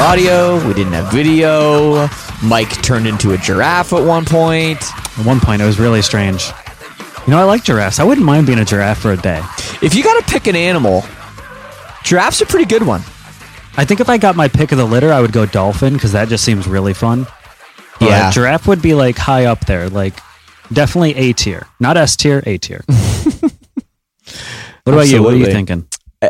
audio. We didn't have video. Mike turned into a giraffe at one point. At one point, it was really strange. You know, I like giraffes. I wouldn't mind being a giraffe for a day. If you got to pick an animal, giraffe's a pretty good one. I think if I got my pick of the litter, I would go dolphin, because that just seems really fun. But Yeah. giraffe would be like high up there, like definitely A tier. Not S tier, A tier. What about you? What are you thinking?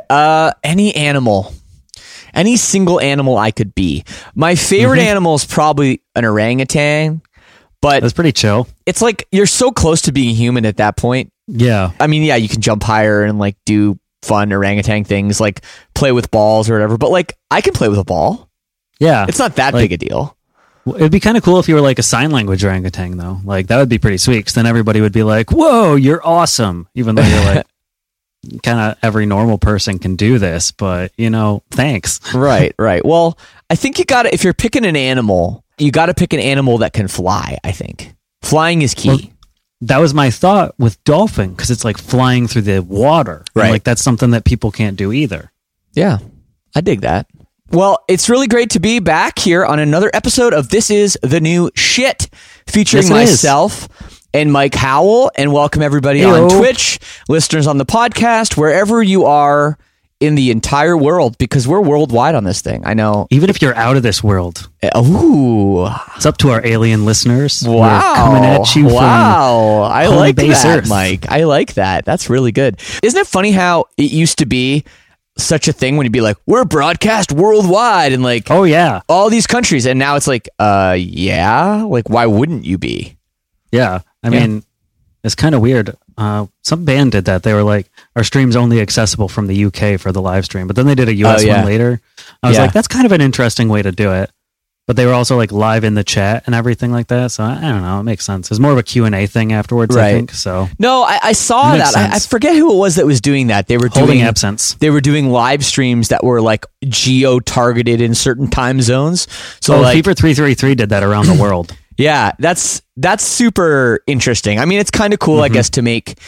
Any animal. Any single animal I could be. My favorite animal is probably an orangutan, but That's pretty chill. it's like you're so close to being human at that point. Yeah. I mean, yeah, you can jump higher and like do fun orangutan things, like play with balls or whatever, but like I can play with a ball. Yeah. It's not that Like- big a deal. It'd be kind of cool if you were like a sign language orangutan, though. Like, that would be pretty sweet, because then everybody would be like, whoa, you're awesome. Even though you're like, kind of every normal person can do this, but, you know, thanks. Right. Well, I think if you're picking an animal, you got to pick an animal that can fly, I think. Flying is key. Well, that was my thought with dolphin, because it's like flying through the water. And, Right. like, that's something that people can't do either. Yeah, I dig that. Well, it's really great to be back here on another episode of This Is the New Shit, featuring Yes, it is. myself and Mike Howell. And welcome everybody Heyo. on Twitch, listeners on the podcast, wherever you are in the entire world, because we're worldwide on this thing. I know. Even if you're out of this world, Ooh, it's up to our alien listeners. wow. We're coming at you wow. I home like base that, Earth. Mike. I like that. That's really good. Isn't it funny how it used to be such a thing when you'd be like, we're broadcast worldwide and like, from... Oh, yeah. all these countries, and now it's like, yeah, like why wouldn't you be? Yeah. I mean, it's kind of weird. Some band did that. They were like, our stream's only accessible from the UK for the live stream, but then they did a US yeah. one later. I was Yeah. like, that's kind of an interesting way to do it. But they were also like live in the chat and everything like that. So I don't know. It makes sense. It's more of a Q&A thing afterwards, Right. I think. So No, I saw Makes that. I sense. forget who it was that was doing that. They were holding doing absence. They were doing live streams that were like geo targeted in certain time zones. So So like, Fever 333 did that around the world. yeah, that's super interesting. I mean, it's kind of cool, I guess, to make,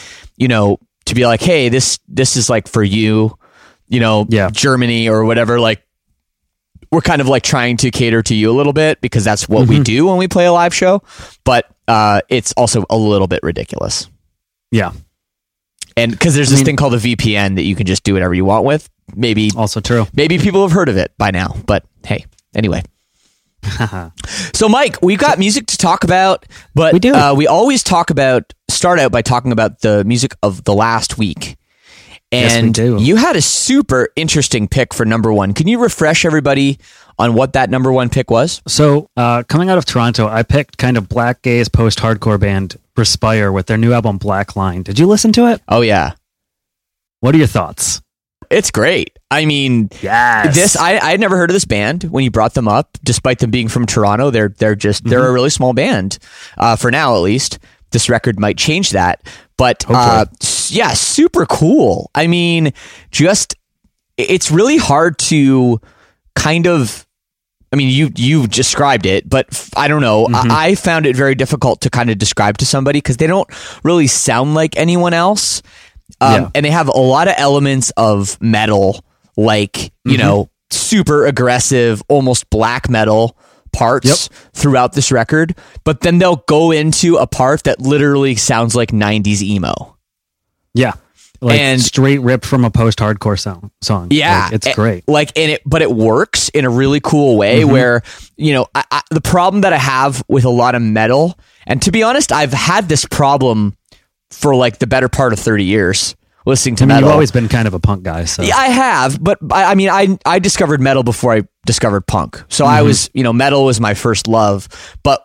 to be like, hey, this is like for you, Yeah. Germany or whatever, like, we're kind of like trying to cater to you a little bit because that's what we do when we play a live show. But it's also a little bit ridiculous. Yeah. And because there's this thing called a VPN that you can just do whatever you want with. Maybe Also true. people have heard of it by now. But hey, anyway. So, Mike, we've got music to talk about, but We do. We always start out by talking about the music of the last week. Yes, we And do. you had a super interesting pick for number one. Can you refresh everybody on what that number one pick was? So, coming out of Toronto, I picked kind of black gaze post-hardcore band Respire with their new album Black Line. Did you listen to it? Oh, yeah. What are your thoughts? It's great. I mean, Yes. I had never heard of this band when you brought them up, despite them being from Toronto. They're a really small band, for now at least. This record might change that, but yeah, super cool. I mean, it's really hard to kind of. I mean, you described it, but I don't know. I found it very difficult to kind of describe to somebody because they don't really sound like anyone else. And they have a lot of elements of metal, like, super aggressive, almost black metal parts throughout this record. But then they'll go into a part that literally sounds like 90s emo. Yeah. Like And- straight ripped from a post-hardcore song. Yeah. Like, it's great. But it works in a really cool way where, the problem that I have with a lot of metal, and to be honest, I've had this problem for like the better part of 30 years listening to metal. You've always been kind of a punk guy, so. Yeah, I have, but I discovered metal before I discovered punk. So I was, metal was my first love. But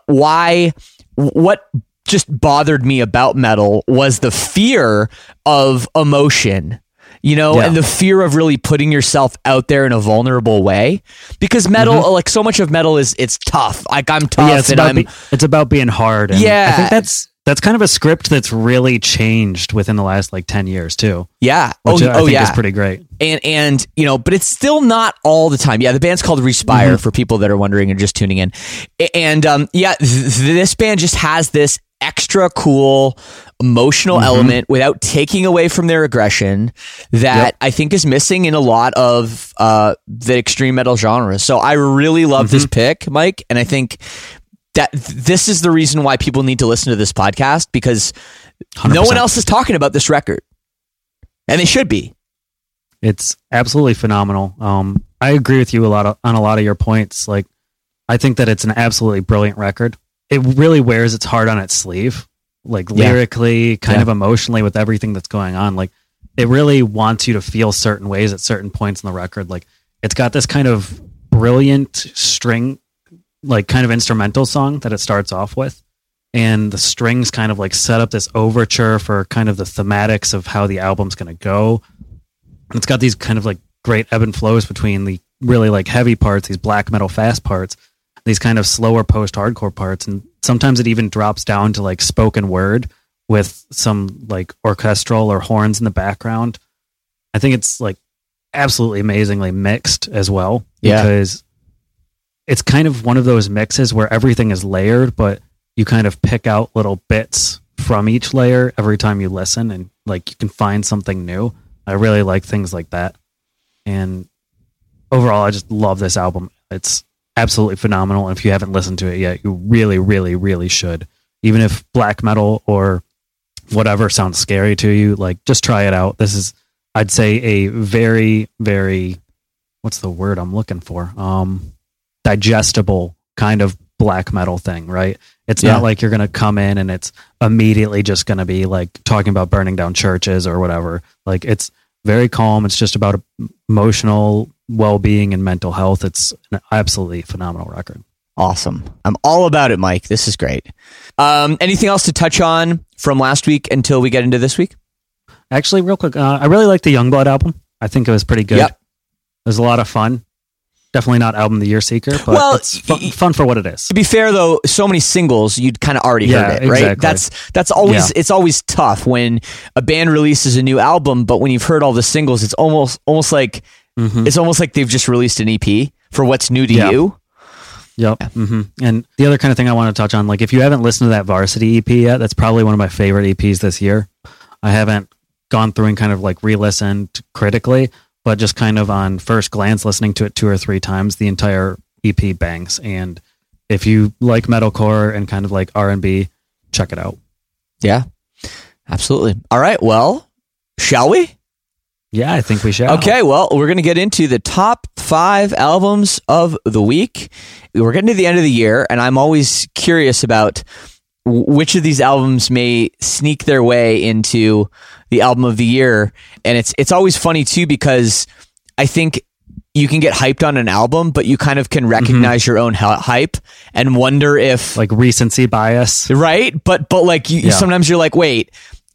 what just bothered me about metal was the fear of emotion, and the fear of really putting yourself out there in a vulnerable way. Because metal, like so much of metal it's tough. Like I'm tough, Yeah, it's about being hard. And Yeah. I think That's kind of a script that's really changed within the last like 10 years too. Yeah. Which I think is pretty great. And but it's still not all the time. Yeah, the band's called Respire for people that are wondering and just tuning in. And this band just has this extra cool emotional element without taking away from their aggression that I think is missing in a lot of the extreme metal genre. So I really love this pick, Mike, and I think that this is the reason why people need to listen to this podcast, because 100%. No one else is talking about this record, and they should be. It's absolutely phenomenal. I agree with you on a lot of your points. Like, I think that it's an absolutely brilliant record. It really wears its heart on its sleeve, like lyrically, kind of emotionally, with everything that's going on. Like, it really wants you to feel certain ways at certain points in the record. Like, it's got this kind of brilliant string, like kind of instrumental song that it starts off with, and the strings kind of like set up this overture for kind of the thematics of how the album's going to go. And it's got these kind of like great ebb and flows between the really like heavy parts, these black metal fast parts, these kind of slower post-hardcore parts, and sometimes it even drops down to like spoken word with some like orchestral or horns in the background. I think it's like absolutely amazingly mixed as well, because it's kind of one of those mixes where everything is layered, but you kind of pick out little bits from each layer every time you listen, and like you can find something new. I really like things like that. And overall, I just love this album. It's absolutely phenomenal. And if you haven't listened to it yet, you really, really, really should. Even if black metal or whatever sounds scary to you, like, just try it out. This is, I'd say, a very, very, what's the word I'm looking for? Digestible kind of black metal thing, right? It's not like you're going to come in and it's immediately just going to be like talking about burning down churches or whatever. Like, it's very calm. It's just about emotional well-being and mental health. It's an absolutely phenomenal record. Awesome. I'm all about it, Mike. This is great. Anything else to touch on from last week until we get into this week? Actually, real quick, I really liked the Youngblood album. I think it was pretty good. Yep. It was a lot of fun. Definitely not album of the year seeker, but it's fun for what it is. To be fair, though, so many singles, you'd kind of already heard it, right? Exactly. That's always it's always tough when a band releases a new album, but when you've heard all the singles, it's almost like it's almost like they've just released an EP for what's new to you. Yep. Yeah. And the other kind of thing I want to touch on, like, if you haven't listened to that Varsity EP yet, that's probably one of my favorite EPs this year. I haven't gone through and kind of like re-listened critically, but just kind of on first glance, listening to it 2 or 3 times, the entire EP bangs. And if you like metalcore and kind of like R&B, check it out. Yeah, absolutely. All right. Well, shall we? Yeah, I think we shall. Okay. Well, we're going to get into the top 5 albums of the week. We're getting to the end of the year, and I'm always curious about which of these albums may sneak their way into the album of the year. And it's always funny too, because I think you can get hyped on an album, but you kind of can recognize your own hype and wonder if, like, recency bias, right? But like sometimes you're like, wait,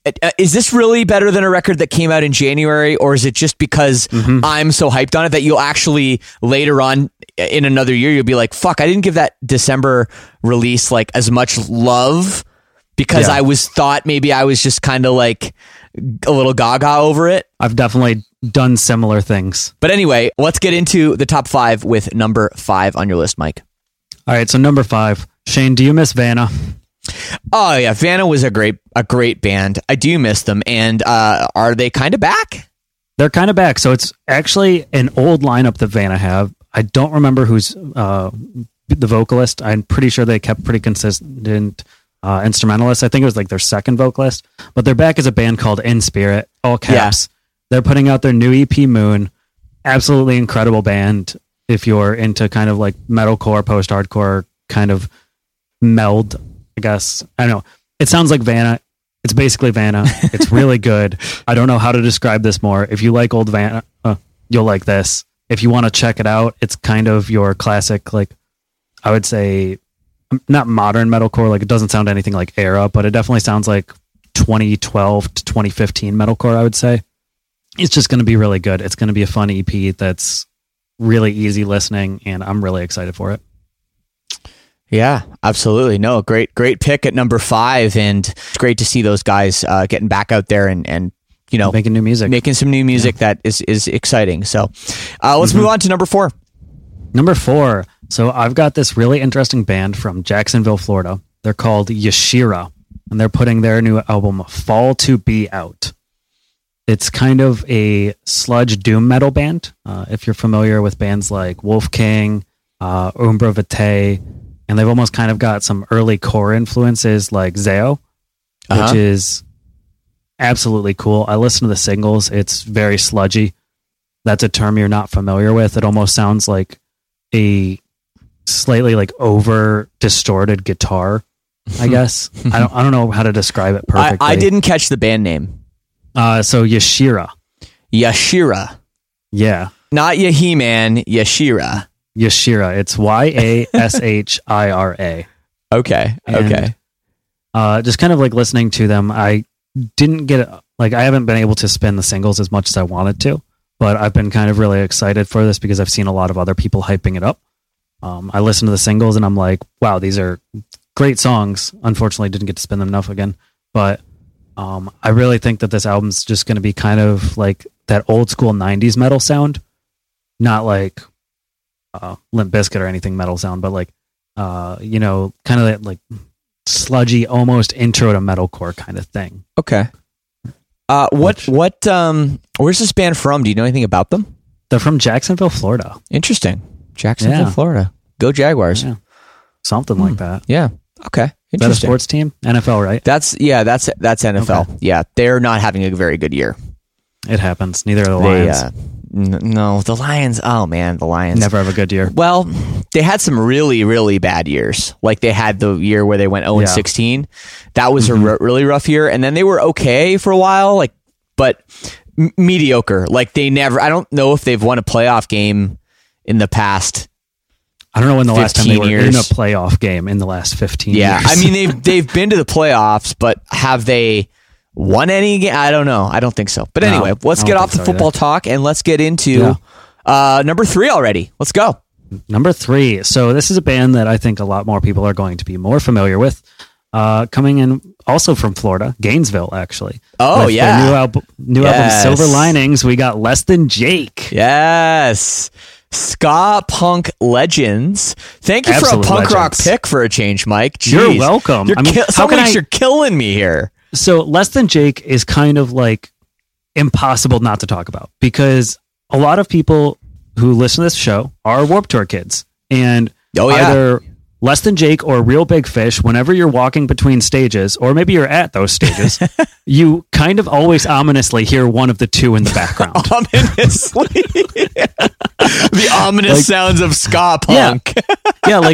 is this really better than a record that came out in January, or is it just because I'm so hyped on it that you'll actually later on in another year you'll be like, fuck, I didn't give that December release like as much love because I thought maybe I was just kind of like a little gaga over it. I've definitely done similar things. But anyway, let's get into the top 5 with number 5 on your list, Mike. All right, so number 5, Shane, do you miss Vanna? Oh yeah, Vanna was a great band. I do miss them. And are they kind of back? They're kind of back. So it's actually an old lineup that Vanna have. I don't remember who's the vocalist. I'm pretty sure they kept pretty consistent instrumentalist. I think it was like their second vocalist, but they're back as a band called In Spirit, all caps. Yeah. They're putting out their new EP, Moon. Absolutely incredible band. If you're into kind of like metalcore, post-hardcore kind of meld, I guess. I don't know. It sounds like Vanna. It's basically Vanna. It's really good. I don't know how to describe this more. If you like old Vanna, you'll like this. If you want to check it out, it's kind of your classic, like, I would say, not modern metalcore. Like, it doesn't sound anything like era, but it definitely sounds like 2012 to 2015 metalcore, I would say. It's just going to be really good. It's going to be a fun EP that's really easy listening, and I'm really excited for it. Yeah, absolutely. No, great pick at number 5, and it's great to see those guys getting back out there and making new music, making some new music that is exciting. So let's move on to number 4. Number 4. So I've got this really interesting band from Jacksonville, Florida. They're called Yashira, and they're putting their new album Fall to Be out. It's kind of a sludge doom metal band. If you're familiar with bands like Wolf King, Umbra Vitae, and they've almost kind of got some early core influences like Zao, which is absolutely cool. I listen to the singles. It's very sludgy. That's a term you're not familiar with. It almost sounds like a slightly like over distorted guitar, I guess. I don't know how to describe it perfectly. I didn't catch the band name. So Yashira. Yashira. Yeah. Not Yahi-Man, Yashira. Yashira. It's Yashira. Okay. Okay. Just kind of like listening to them, I didn't get I haven't been able to spin the singles as much as I wanted to, but I've been kind of really excited for this because I've seen a lot of other people hyping it up. I listened to the singles and I'm like, wow, these are great songs. Unfortunately, didn't get to spin them enough again, but I really think that this album's just going to be kind of like that old school 90s metal sound, not like Limp Bizkit or anything metal sound, but like, kind of that like sludgy, almost intro to metalcore kind of thing. Okay. Where's this band from? Do you know anything about them? They're from Jacksonville, Florida. Interesting. Jacksonville, Florida. Go Jaguars. Yeah. Something like that. Yeah. Okay. Is that a sports team? NFL, right? That's NFL. Okay. Yeah. They're not having a very good year. It happens. Neither are the Lions. No, the Lions. Oh man, the Lions never have a good year. Well, they had some really, really bad years. Like they had the year where they went 0-16. That was a really rough year. And then they were okay for a while, but mediocre. Like they never. I don't know if they've won a playoff game in the past. I don't know when the last time they were in a playoff game in the last 15 years. Yeah, I mean they've been to the playoffs, but have they won any game? I don't know. I don't think so. But anyway, let's get off the football talk and let's get into number 3 already. Let's go. Number 3. So this is a band that I think a lot more people are going to be more familiar with. Coming in also from Florida, Gainesville, actually. Oh, with yeah. their new album, Silver Linings, we got Less Than Jake. Yes. Ska punk legends. Thank you for a punk rock pick for a change, Mike. Jeez. You're welcome. You're killing me here. So Less Than Jake is kind of like impossible not to talk about because a lot of people who listen to this show are Warped Tour kids, and either Less Than Jake or Real Big Fish, whenever you're walking between stages, or maybe you're at those stages, you kind of always ominously hear one of the two in the background. Ominously. The ominous sounds of ska punk. Yeah, like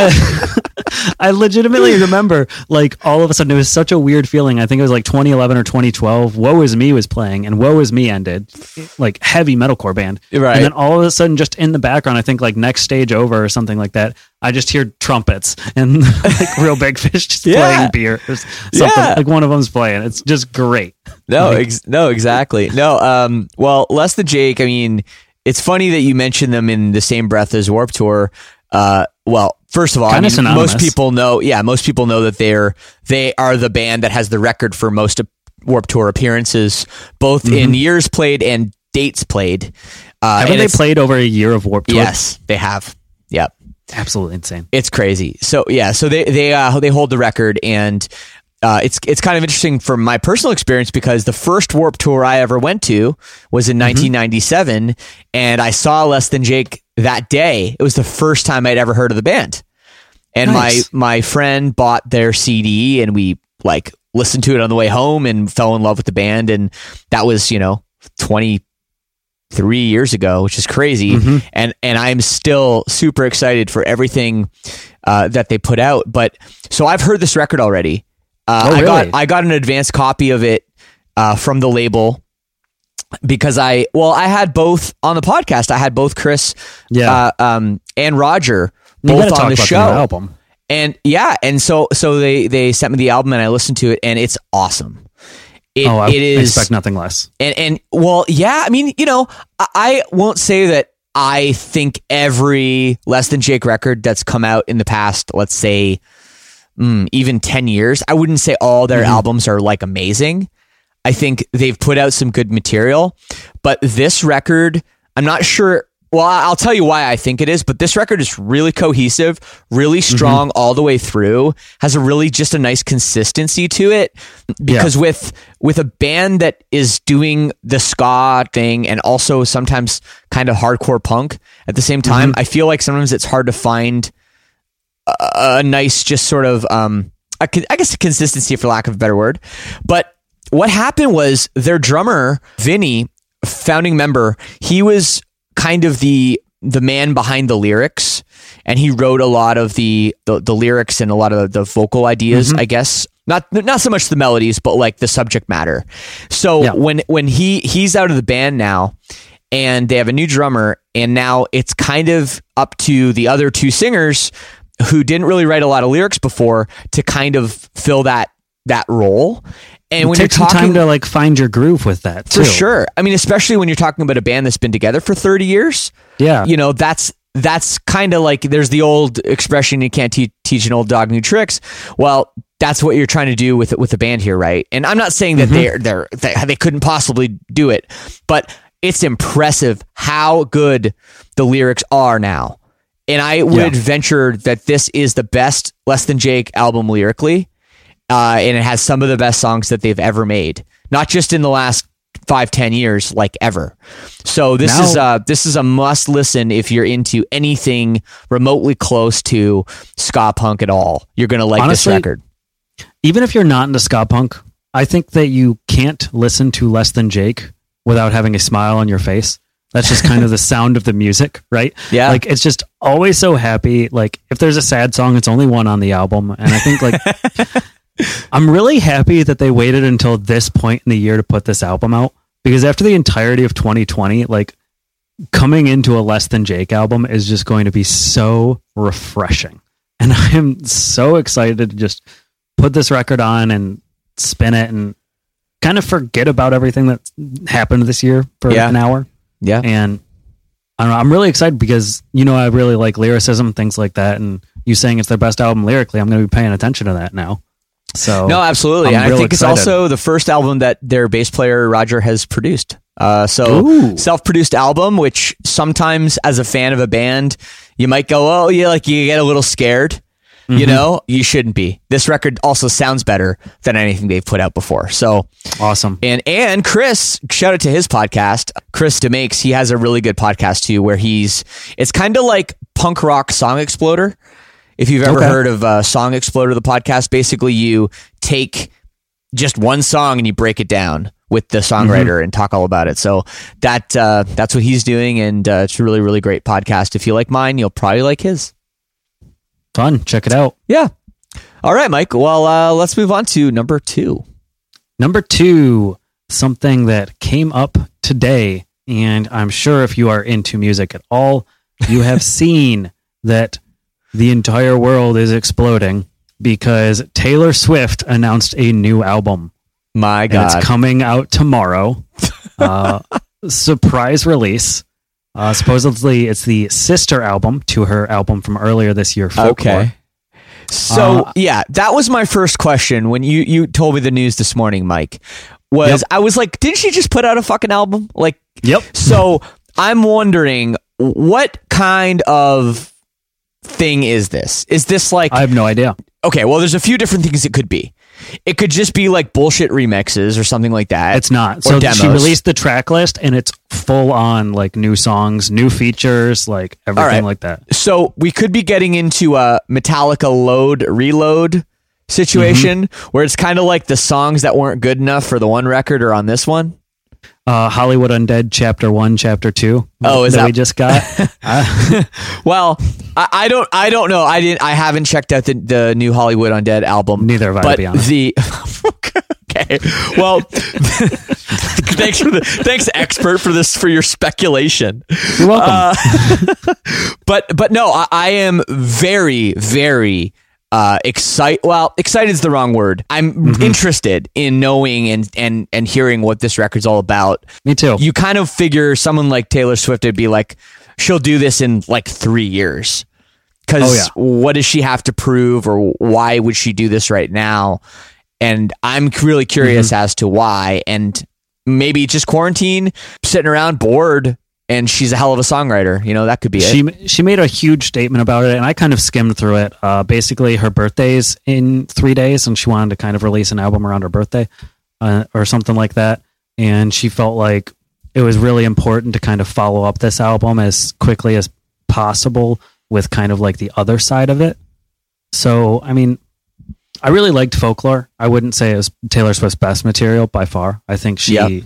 I legitimately remember like all of a sudden it was such a weird feeling. I think it was like 2011 or 2012. Woe Is Me was playing and Woe Is Me ended, like heavy metalcore band. Right. And then all of a sudden just in the background, I think like next stage over or something like that, I just hear trumpets and like Real Big Fish just playing beer or something. Like one of them's playing. It's just great. No, exactly. No, well, Less Than Jake, I mean, it's funny that you mentioned them in the same breath as Warped Tour. Well, first of all, I mean, most people know that they are the band that has the record for most Warped Tour appearances, both in years played and dates played. Haven't they played over a year of Warped Tour? Yes, they have. Yep. Absolutely insane. It's crazy. So yeah, so they hold the record, and it's kind of interesting from my personal experience because the first Warped Tour I ever went to was in 1997, and I saw Less Than Jake that day. It was the first time I'd ever heard of the band, and my friend bought their CD, and we like listened to it on the way home and fell in love with the band, and that was 23 years ago, which is crazy. And I'm still super excited for everything that they put out. But so I've heard this record already. Really? I got an advanced copy of it from the label because I had both on the podcast. I had both Chris and Roger both on the show. Album. And so they sent me the album and I listened to it and it's awesome. I expect nothing less. And well, yeah, I mean, I won't say that I think every Less Than Jake record that's come out in the past, let's say, even 10 years, I wouldn't say all their albums are like amazing. I think they've put out some good material, but this record, I'm not sure. Well, I'll tell you why I think it is, but this record is really cohesive, really strong all the way through, has a really just a nice consistency to it. Because with a band that is doing the ska thing and also sometimes kind of hardcore punk at the same time, I feel like sometimes it's hard to find a nice, just sort of, I guess a consistency for lack of a better word. But what happened was their drummer, Vinny, founding member, he was kind of the man behind the lyrics, and he wrote a lot of the lyrics and a lot of the vocal ideas, I guess. Not so much the melodies, but like the subject matter. So when he's out of the band now, and they have a new drummer, and now it's kind of up to the other two singers who didn't really write a lot of lyrics before to kind of fill that role. And when you're talking, time to like find your groove with that too. For sure. I mean, especially when you're talking about a band that's been together for 30 years. Yeah. You know, that's kind of like, there's the old expression, you can't teach an old dog new tricks. Well, that's what you're trying to do with the band here, right? And I'm not saying that they couldn't possibly do it, but it's impressive how good the lyrics are now. And I would venture that this is the best Less Than Jake album lyrically. And it has some of the best songs that they've ever made, not just in the last 5-10 years, like ever. So this is a must listen if you're into anything remotely close to ska punk at all. You're going to like this record. Even if you're not into ska punk, I think that you can't listen to Less Than Jake without having a smile on your face. That's just kind of the sound of the music, right? Yeah. Like, it's just always so happy. Like, if there's a sad song, it's only one on the album. And I think, like, I'm really happy that they waited until this point in the year to put this album out, because after the entirety of 2020, like, coming into a Less Than Jake album is just going to be so refreshing. And I am so excited to just put this record on and spin it and kind of forget about everything that happened this year for an hour. Yeah. And I don't know, I'm really excited because, you know, I really like lyricism, things like that. And you saying it's their best album lyrically, I'm going to be paying attention to that now. So no, absolutely. And I think it's also the first album that their bass player Roger has produced. Self-produced album, which sometimes as a fan of a band, you might go, oh yeah, like you get a little scared. You know, you shouldn't be. This record also sounds better than anything they've put out before. So awesome. And Chris, shout out to his podcast, Chris DeMakes. He has a really good podcast too, where it's kind of like punk rock Song Exploder. If you've ever heard of Song Exploder, the podcast, basically you take just one song and you break it down with the songwriter and talk all about it. So that's what he's doing, and it's a really, really great podcast. If you like mine, you'll probably like his. Fun. Check it out. Yeah. All right, Mike. Well, let's move on to number 2. Number 2, something that came up today, and I'm sure if you are into music at all, you have seen that the entire world is exploding because Taylor Swift announced a new album. My God. And it's coming out tomorrow. Surprise release. Supposedly it's the sister album to her album from earlier this year, Folklore. Okay. So, that was my first question when you told me the news this morning, Mike. I was like, didn't she just put out a fucking album? Like, yep. So I'm wondering, what kind of thing is this? Is this like... I have no idea. Okay, well, there's a few different things it could be. It could just be like bullshit remixes or something like that. It's not. So demos. She released the track list and it's full on like new songs, new features, like everything like that. So we could be getting into a Metallica load reload situation where it's kind of like the songs that weren't good enough for the one record are on this one. Hollywood Undead Chapter 1, Chapter 2. Oh, is that we just got? Well, I don't know. I haven't checked out the new Hollywood Undead album. Neither have I, but to be honest. Okay. Well, thanks expert for your speculation. You're welcome. But no, I am very, very excited is the wrong word. I'm interested in knowing and hearing what this record's all about. Me too. You kind of figure someone like Taylor Swift would be like, she'll do this in like 3 years. Because what does she have to prove, or why would she do this right now? And I'm really curious as to why. And maybe just quarantine, sitting around bored, and she's a hell of a songwriter. You know, that could be it. She made a huge statement about it, and I kind of skimmed through it. Basically, her birthday's in 3 days, and she wanted to kind of release an album around her birthday or something like that. And she felt like it was really important to kind of follow up this album as quickly as possible with kind of like the other side of it. So, I mean, I really liked Folklore. I wouldn't say it was Taylor Swift's best material by far. I think she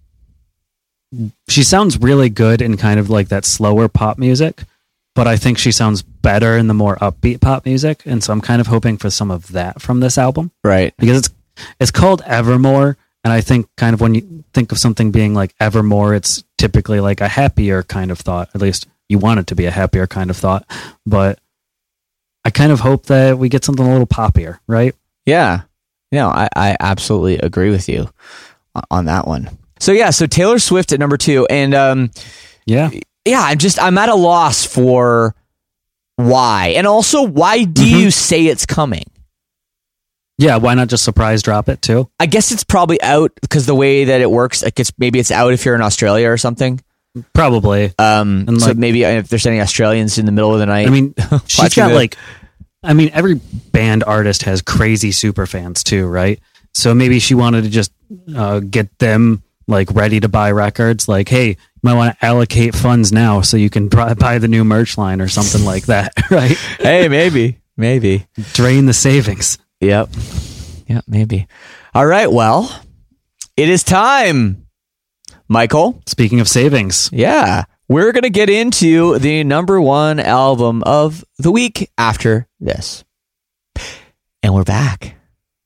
sounds really good in kind of like that slower pop music, but I think she sounds better in the more upbeat pop music. And so I'm kind of hoping for some of that from this album. Right. Because it's called Evermore. And I think kind of when you think of something being like Evermore, it's typically like a happier kind of thought. At least you want it to be a happier kind of thought. But I kind of hope that we get something a little poppier, right? Yeah. No, I absolutely agree with you on that one. So Taylor Swift at number 2. And I'm at a loss for why. And also, why do you say it's coming? Yeah, why not just surprise drop it too? I guess it's probably out because the way that it works, like maybe it's out if you're in Australia or something. Probably. And so maybe if there's any Australians in the middle of the night. I mean, she's got every band artist has crazy super fans too, right? So maybe she wanted to just get them like ready to buy records. Like, hey, you might want to allocate funds now so you can buy the new merch line or something like that, right? Hey, maybe. Drain the savings. Yep, maybe. All right, well, it is time, Michael. Speaking of savings. Yeah, we're going to get into the number 1 album of the week after this. And we're back.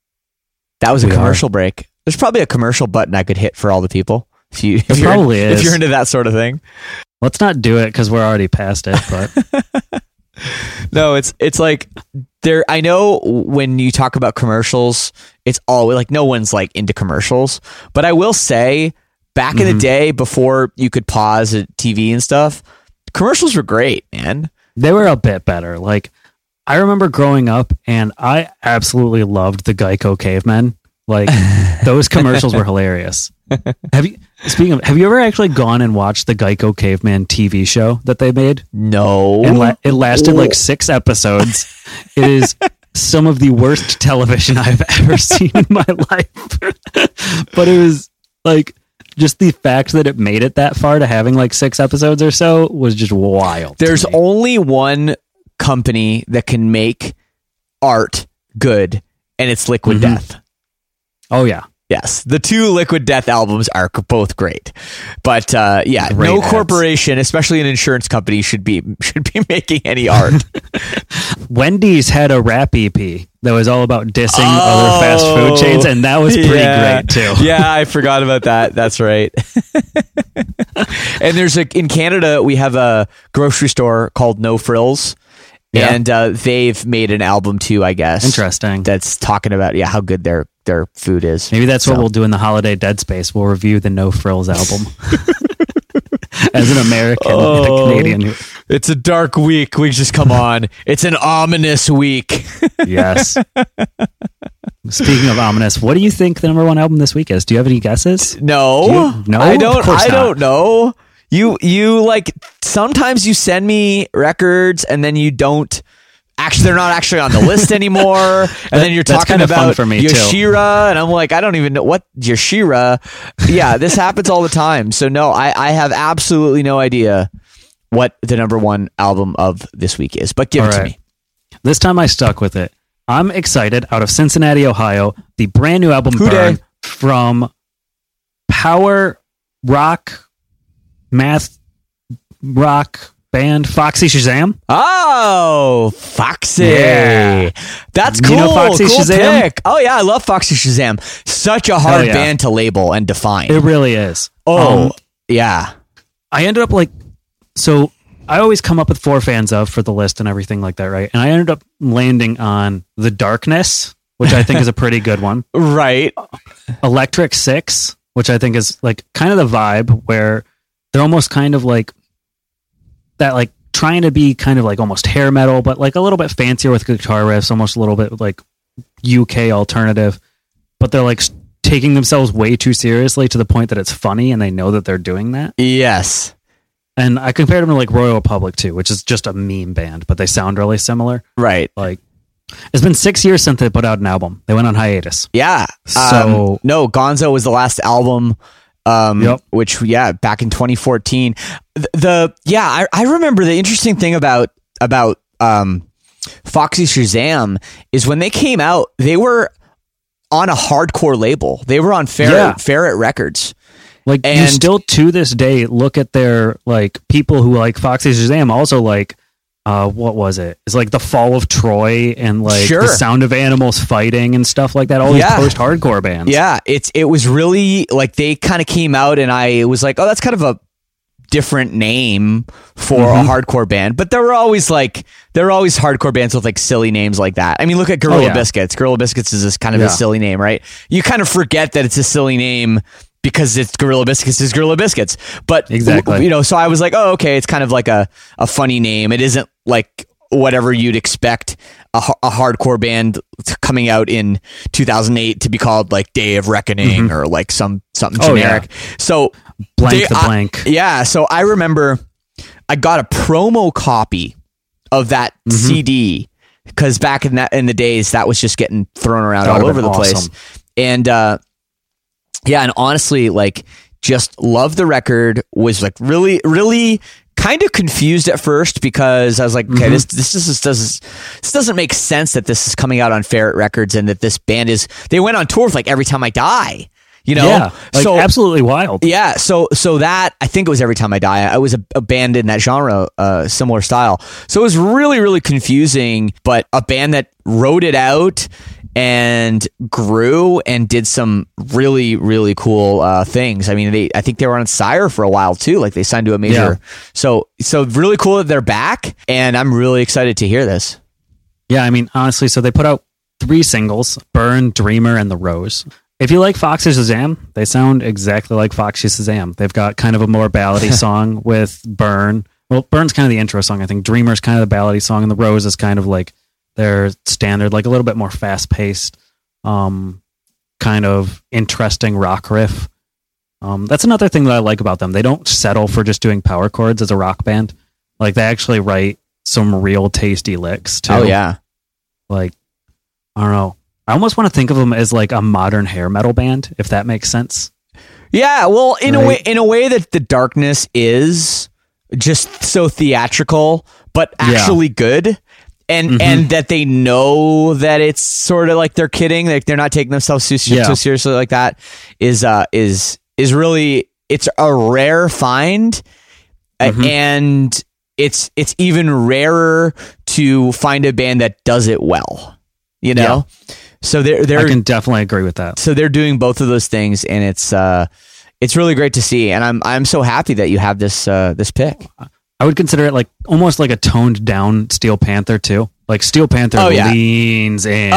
That was a commercial break. There's probably a commercial button I could hit for all the people. If you're into that sort of thing. Let's not do it because we're already past it, but... No, it's like there. I know when you talk about commercials, it's always like no one's like into commercials. But I will say, back in the day before you could pause at TV and stuff, commercials were great, man. They were a bit better. Like I remember growing up, and I absolutely loved the Geico Cavemen. Like those commercials were hilarious. Have you ever actually gone and watched the Geico Caveman TV show that they made? No. And it lasted like 6 episodes. It is some of the worst television I've ever seen in my life. But it was like just the fact that it made it that far to having like 6 episodes or so was just wild. There's only one company that can make art good, and it's Liquid Death. Oh, yeah. Yes, the 2 Liquid Death albums are both great, but no corporation, especially an insurance company, should be making any art. Wendy's had a rap EP that was all about dissing other fast food chains, and that was pretty great too. Yeah, I forgot about that. That's right. And there's in Canada, we have a grocery store called No Frills. Yeah. And they've made an album too, I guess. Interesting. That's talking about how good their food is. Maybe that's what we'll do in the holiday Dead Space. We'll review the No Frills album. As an American and a Canadian. It's a dark week. We just come on. It's an ominous week. Yes. Speaking of ominous, what do you think the number 1 album this week is? Do you have any guesses? No. No, I don't know. You like sometimes you send me records and then you don't actually, they're not actually on the list anymore. And then you're talking about Yoshira and I'm like, I don't even know what Yoshira. Yeah, this happens all the time. So no, I have absolutely no idea what the number 1 album of this week is, but give it to me. This time I stuck with it. I'm excited. Out of Cincinnati, Ohio, the brand new album Burn from power rock math rock band Foxy Shazam. Oh, Foxy. Yeah. That's cool. You know Foxy Shazam? Pick. Oh, yeah, I love Foxy Shazam. Such a hard band to label and define. It really is. Oh, yeah. I ended up so I always come up with 4 fans of for the list and everything like that, right? And I ended up landing on The Darkness, which I think is a pretty good one. Right. Electric Six, which I think is like kind of the vibe where they're almost kind of like that, like trying to be kind of like almost hair metal, but like a little bit fancier with guitar riffs, almost a little bit like UK alternative, but they're like taking themselves way too seriously to the point that it's funny and they know that they're doing that. Yes. And I compared them to like Royal Republic too, which is just a meme band, but they sound really similar. Right. Like, it's been 6 years since they put out an album. They went on hiatus. Yeah. So no, Gonzo was the last album. Which back in 2014. I remember the interesting thing about Foxy Shazam is when they came out, they were on a hardcore label. They were on Ferret Records. Like, and you still to this day look at their like people who like Foxy Shazam also like what was it? It's like The Fall of Troy and like The Sound of Animals Fighting and stuff like that. All these post-hardcore bands. Yeah, it was really like they kind of came out and I was like, oh, that's kind of a different name for a hardcore band. But there were always hardcore bands with like silly names like that. I mean, look at Gorilla Biscuits. Gorilla Biscuits is this kind of a silly name, right? You kind of forget that it's a silly name because it's Gorilla Biscuits is Gorilla Biscuits. But exactly, you know, so I was like, oh, okay, it's kind of like a funny name. It isn't like whatever you'd expect a hardcore band coming out in 2008 to be called like Day of Reckoning or like something generic. So blank. Yeah. So I remember I got a promo copy of that CD because back in the days that was just getting thrown around all over the place. And, and honestly, like, just loved the record. Was like really, really kind of confused at first because I was like, okay, this doesn't make sense that this is coming out on Ferret Records and that this band they went on tour with like Every Time I Die. You know, like so absolutely wild. Yeah, so that I think it was Every Time I Die. I was a band in that genre, similar style. So it was really, really confusing. But a band that wrote it out and grew and did some really, really cool things. I mean, I think they were on Sire for a while too. Like they signed to a major. So really cool that they're back, and I'm really excited to hear this. Yeah, I mean, honestly, so they put out 3 singles: Burn, Dreamer, and The Rose. If you like Foxy Shazam, they sound exactly like Foxy Shazam. They've got kind of a more ballady song with Burn. Well, Burn's kind of the intro song, I think. Dreamer's kind of the ballady song, and The Rose is kind of like their standard, like a little bit more fast-paced, kind of interesting rock riff. That's another thing that I like about them. They don't settle for just doing power chords as a rock band. Like, they actually write some real tasty licks, too. Oh, yeah. Like, I don't know. I almost want to think of them as like a modern hair metal band, if that makes sense. Yeah, well, in a way that The Darkness is just so theatrical, but actually good. And that they know that it's sort of like they're kidding, like they're not taking themselves so seriously like that is really, it's a rare find, and it's even rarer to find a band that does it well, you know. So they're I can definitely agree with that. So they're doing both of those things, and it's really great to see, and I'm so happy that you have this pick. I would consider it like almost like a toned down Steel Panther too. Like Steel Panther leans in.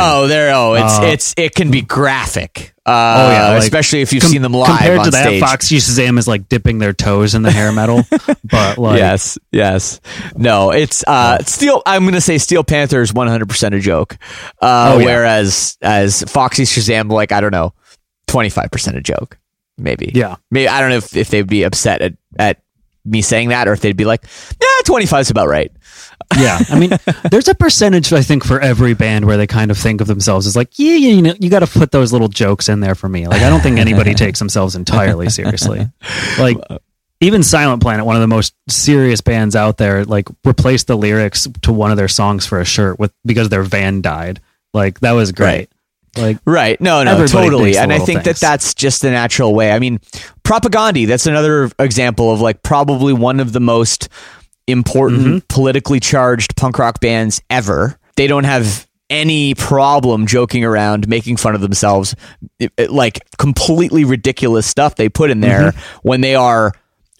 It can be graphic. Like, especially if you've seen them live compared on to that, stage. Foxy Shazam is like dipping their toes in the hair metal. But like, yes. No, it's Steel. I'm going to say Steel Panther is 100% a joke. Whereas as Foxy Shazam, like, I don't know, 25% a joke, maybe. Yeah, maybe I don't know if they'd be upset at me saying that, or if they'd be like, 25 is about right. Yeah, I mean, there's a percentage, I think, for every band where they kind of think of themselves as like, you know, you got to put those little jokes in there for me. Like, I don't think anybody takes themselves entirely seriously. Like, even Silent Planet, one of the most serious bands out there, like replaced the lyrics to one of their songs for a shirt because their van died. Like, that was great. Right. No, totally. And I think that's just the natural way. I mean, Propagandhi, that's another example of like probably one of the most important politically charged punk rock bands ever. They don't have any problem joking around, making fun of themselves, like completely ridiculous stuff they put in there when they are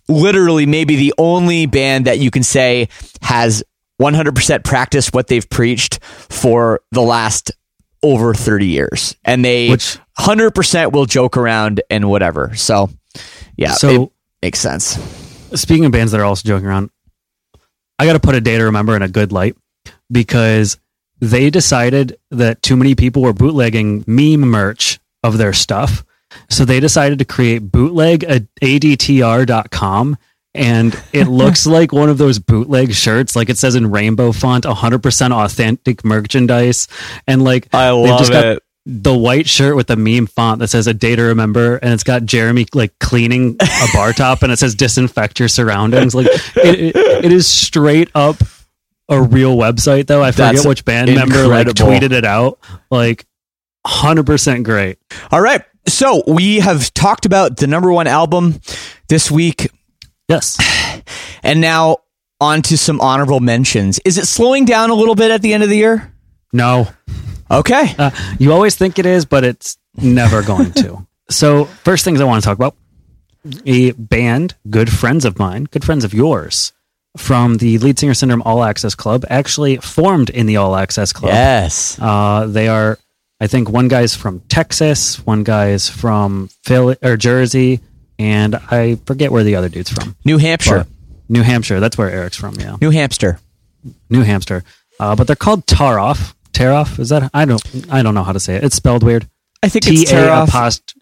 literally maybe the only band that you can say has 100% practiced what they've preached for the last over 30 years. And they 100% will joke around and whatever. So, yeah, it makes sense. Speaking of bands that are also joking around, I got to put A Day to Remember in a good light because they decided that too many people were bootlegging meme merch of their stuff. So they decided to create bootlegadtr.com. And it looks like one of those bootleg shirts. Like it says in rainbow font, 100% authentic merchandise. And like, I love it. The white shirt with the meme font that says A Day to Remember. And it's got Jeremy like cleaning a bar top and it says disinfect your surroundings. Like it is straight up a real website though. I forget which band member like tweeted it out. Like 100% great. All right. So we have talked about the number one album this week. Yes. And now on to some honorable mentions. Is it slowing down a little bit at the end of the year? No. Okay. You always think it is, but it's never going to. So first things I want to talk about, a band, good friends of mine, good friends of yours, from the Lead Singer Syndrome All Access Club, actually formed in the All Access Club. Yes. They are, I think one guy's from Texas, one guy's from Philly or Jersey, and I forget where the other dude's from. New Hampshire. New Hampshire. That's where Eric's from. Yeah. New Hampshire. New Hampshire. But they're called Taroff. Taroff. Is that? I don't know how to say it. It's spelled weird. I think it's Taroff.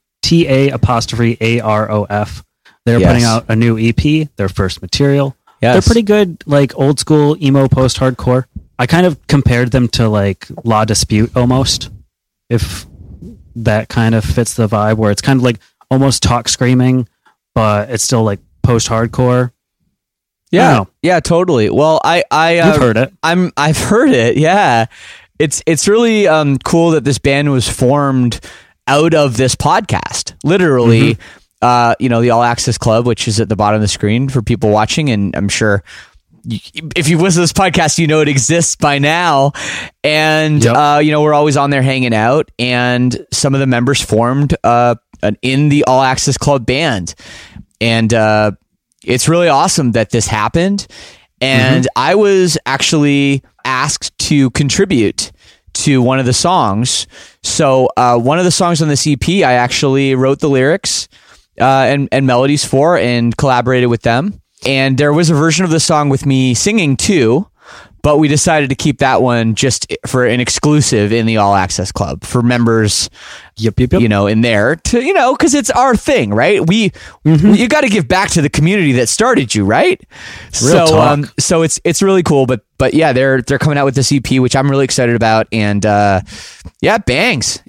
TA'AROF. They're putting out a new EP. Their first material. Yes. They're pretty good. Like old school emo post hardcore. I kind of compared them to like La Dispute almost. If that kind of fits the vibe, where it's kind of like almost talk screaming, but it's still like post hardcore. Yeah, yeah, totally. Well, you've heard it. I've heard it. Yeah, it's really cool that this band was formed out of this podcast. Literally, the All Access Club, which is at the bottom of the screen for people watching, and I'm sure if you listen to this podcast, you know it exists by now. And we're always on there hanging out, and some of the members formed in the All Access Club band, and it's really awesome that this happened. And I was actually asked to contribute to one of the songs. So one of the songs on this EP, I actually wrote the lyrics and melodies for, and collaborated with them. And there was a version of the song with me singing too, but we decided to keep that one just for an exclusive in the All Access Club for members. Yep. In there to, because it's our thing, right? You got to give back to the community that started you, right? So it's really cool, but yeah, they're coming out with this EP, which I'm really excited about. And it bangs,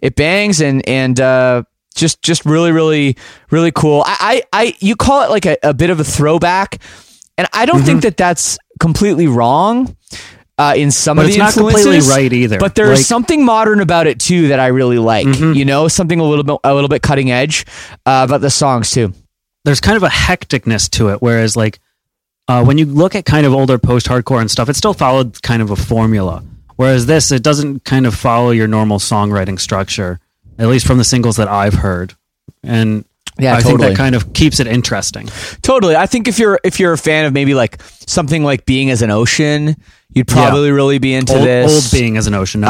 and just really, really, really cool. You call it like a bit of a throwback, and I don't think that that's completely wrong. In some of the influences, not completely right either. But there's something modern about it too that I really like. Something a little bit cutting edge about the songs too. There's kind of a hecticness to it, whereas like when you look at kind of older post-hardcore and stuff, it still followed kind of a formula. Whereas this, it doesn't kind of follow your normal songwriting structure, at least from the singles that I've heard. And I think that kind of keeps it interesting. Totally. I think if you're a fan of maybe like something like Being as an Ocean, you'd probably really be into this. Old Being as an Ocean.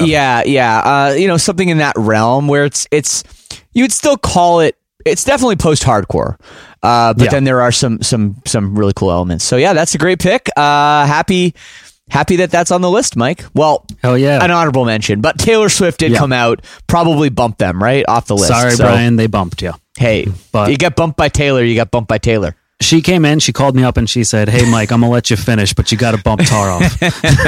Yeah. Something in that realm where it's you would still call it. It's definitely post-hardcore, but then there are some really cool elements. So yeah, that's a great pick. Happy that that's on the list, Mike. Well, hell yeah, an honorable mention, but Taylor Swift did come out, probably bumped them right off the list. Sorry, Brian, they bumped you. Hey, but you got bumped by Taylor. She came in, she called me up and she said, "Hey, Mike, I'm going to let you finish, but you got to bump Tar off."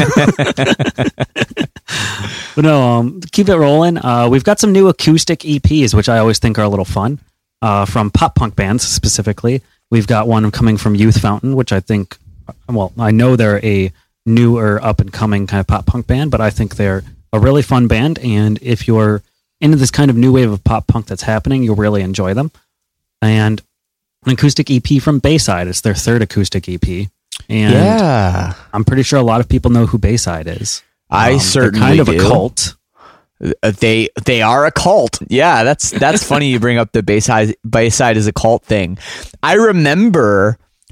But no, keep it rolling. We've got some new acoustic EPs, which I always think are a little fun, from pop punk bands specifically. We've got one coming from Youth Fountain, which I think, I know they're a newer up and coming kind of pop punk band, but I think they're a really fun band. And if you're into this kind of new wave of pop punk that's happening, you'll really enjoy them. And an acoustic EP from Bayside. It's their third acoustic EP. And I'm pretty sure a lot of people know who Bayside is. I certainly do. Kind of do. A cult. They are a cult. Yeah, that's funny you bring up the Bayside as a cult thing. I remember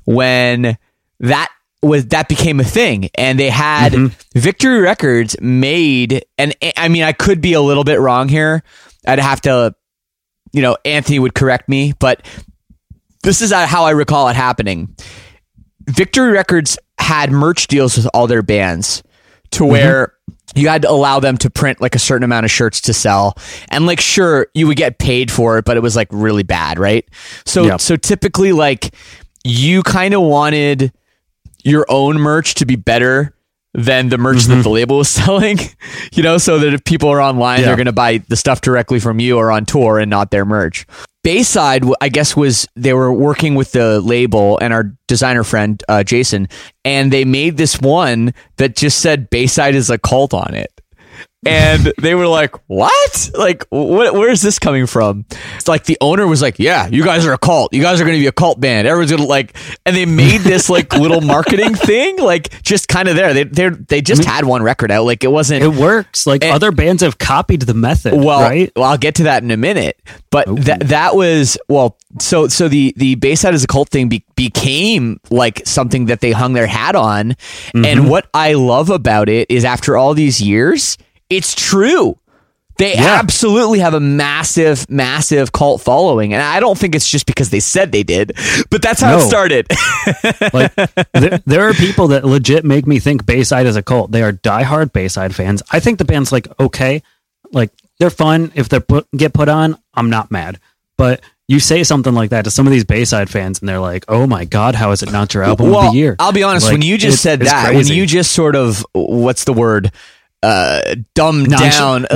when that became a thing, and they had Victory Records made, and I mean, I could be a little bit wrong here. I'd have to, Anthony would correct me, but this is how I recall it happening. Victory Records had merch deals with all their bands to where you had to allow them to print like a certain amount of shirts to sell. And like, sure, you would get paid for it, but it was like really bad, right? So typically, like, you kind of wanted your own merch to be better than the merch that the label was selling, so that if people are online, they're going to buy the stuff directly from you or on tour and not their merch. Bayside, I guess, they were working with the label and our designer friend, Jason, and they made this one that just said Bayside is a cult on it. And they were like, what? Like, where is this coming from? It's like the owner was like, yeah, you guys are a cult. You guys are going to be a cult band. Everyone's going to like, and they made this like little marketing thing, like just kind of there. They just had one record out. Like it wasn't. It works. Like other bands have copied the method, right? Well, I'll get to that in a minute. But that was, so the Bayside as a cult thing became like something that they hung their hat on. And what I love about it is after all these years, it's true. They absolutely have a massive, massive cult following. And I don't think it's just because they said they did, but that's how it started. Like, there are people that legit make me think Bayside is a cult. They are diehard Bayside fans. I think the band's like, okay, like they're fun. If they get put on, I'm not mad. But you say something like that to some of these Bayside fans and they're like, oh my God, how is it not your album of the year? I'll be honest, like, when you just said that, crazy. when you just sort of, what's the word? Dumbed down,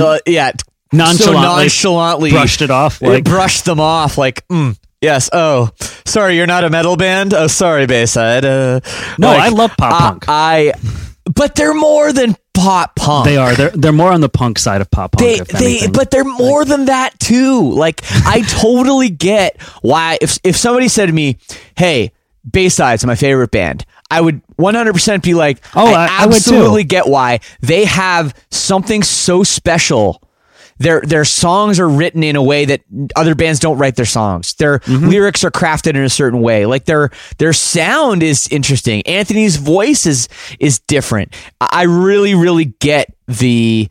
nonchalantly brushed it off, like brushed them off, like, yes, oh, sorry, you're not a metal band. Oh, sorry, Bayside. No, I love pop punk. But they're more than pop punk. They are. They're more on the punk side of pop punk. But they're more than that too. Like, I totally get why. If somebody said to me, "Hey, Bayside's my favorite band," I would 100% be like, I absolutely get why. They have something so special. Their songs are written in a way that other bands don't write their songs. Their lyrics are crafted in a certain way. Like their sound is interesting. Anthony's voice is different. I really, really get the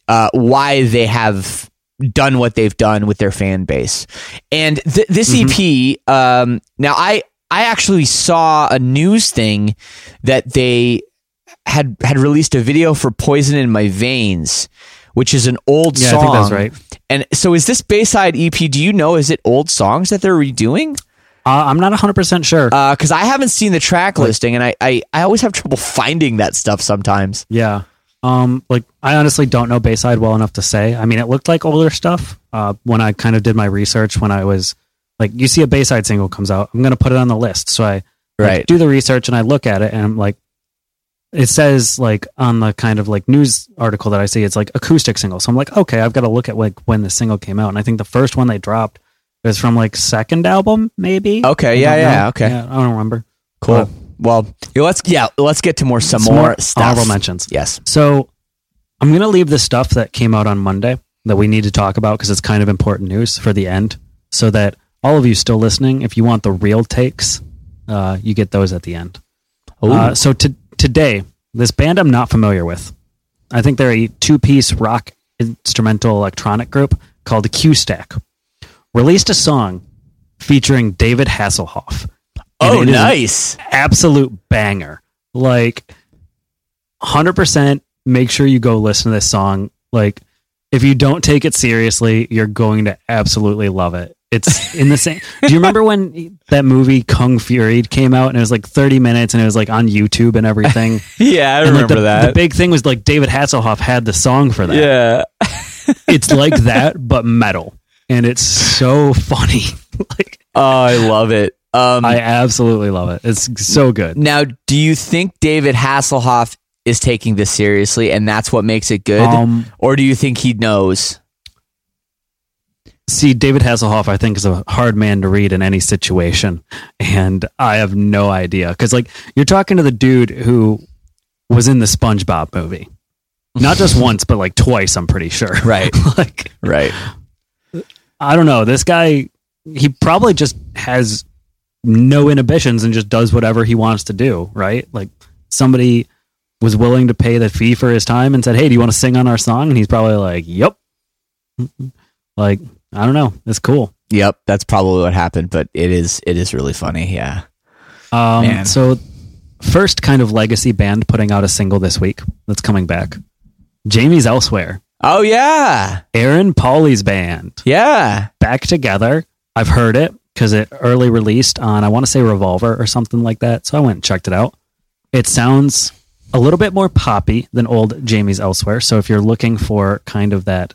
why they have done what they've done with their fan base. And this EP, now I actually saw a news thing that they had released a video for Poison in My Veins, which is an old song. I think that's right. And so is this Bayside EP, do you know, is it old songs that they're redoing? I'm not 100% sure. Because I haven't seen the track listing, and I always have trouble finding that stuff sometimes. Yeah. I honestly don't know Bayside well enough to say. I mean, it looked like older stuff when I kind of did my research when I was... Like, you see a Bayside single comes out, I'm going to put it on the list. So I do the research and I look at it and I'm like, it says like on the kind of like news article that I see, it's like acoustic single. So I'm like, okay, I've got to look at like when the single came out. And I think the first one they dropped was from like second album, maybe. Okay. Okay. Yeah, I don't remember. Cool. Well, let's get to more stuff. Honorable mentions. Yes. So I'm going to leave the stuff that came out on Monday that we need to talk about because it's kind of important news for the end so that all of you still listening, if you want the real takes, you get those at the end. So today, this band I'm not familiar with. I think they're a two-piece rock instrumental electronic group called Q-Stack. Released a song featuring David Hasselhoff. Oh, nice. Absolute banger. Like, 100% make sure you go listen to this song. Like, if you don't take it seriously, you're going to absolutely love it. It's in the same. Do you remember when that movie Kung Fury came out and it was like 30 minutes and it was like on YouTube and everything? Yeah, I remember that. The big thing was like David Hasselhoff had the song for that. Yeah. It's like that, but metal. And it's so funny. Like, oh, I love it. I absolutely love it. It's so good. Now, do you think David Hasselhoff is taking this seriously and that's what makes it good? Or do you think he knows? See, David Hasselhoff, I think, is a hard man to read in any situation. And I have no idea. Because, like, you're talking to the dude who was in the SpongeBob movie. Not just once, but, like, twice, I'm pretty sure. Right. Right. I don't know. This guy, he probably just has no inhibitions and just does whatever he wants to do, right? Like somebody was willing to pay the fee for his time and said, "Hey, do you want to sing on our song?" And he's probably like, "Yep." Like, I don't know. It's cool. Yep, that's probably what happened, but it is really funny. Yeah. Man. So first kind of legacy band putting out a single this week that's coming back. Jamie's Elsewhere. Oh yeah. Aaron Pauley's band. Yeah. Back together. I've heard it because it early released on, I want to say Revolver or something like that. So I went and checked it out. It sounds a little bit more poppy than old Jamie's Elsewhere. So if you're looking for kind of that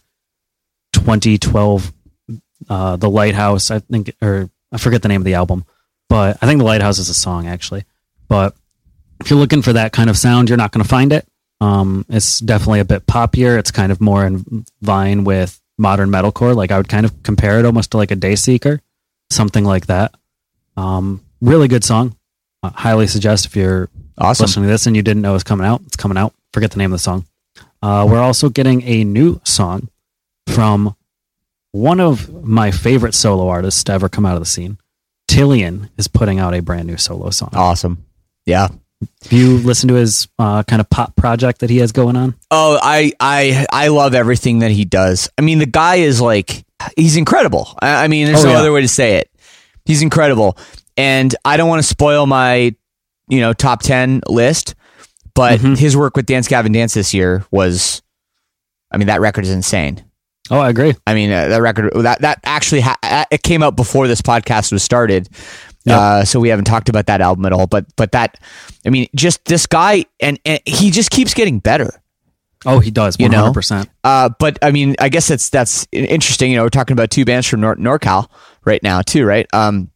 2012, The Lighthouse, I think, or I forget the name of the album, but I think The Lighthouse is a song actually. But if you're looking for that kind of sound, you're not going to find it. It's definitely a bit poppier. It's kind of more in line with modern metalcore. Like I would kind of compare it almost to like a Dayseeker, something like that. Really good song. Highly suggest if you're listening to this and you didn't know it was coming out, it's coming out. Forget the name of the song. We're also getting a new song from one of my favorite solo artists to ever come out of the scene. Tillian is putting out a brand new solo song. Awesome. Yeah. Have you listened to his kind of pop project that he has going on? Oh, I love everything that he does. I mean, the guy is like, he's incredible. I mean, there's no other way to say it. He's incredible. And I don't want to spoil my, top 10 list, but his work with Dance Gavin Dance this year was, I mean, that record is insane. Oh, I agree. I mean, that record, that actually, it came out before this podcast was started. Yep. So we haven't talked about that album at all, but that, I mean, just this guy, and he just keeps getting better. Oh, he does, 100%. But I mean, I guess that's interesting. We're talking about two bands from NorCal right now too, right?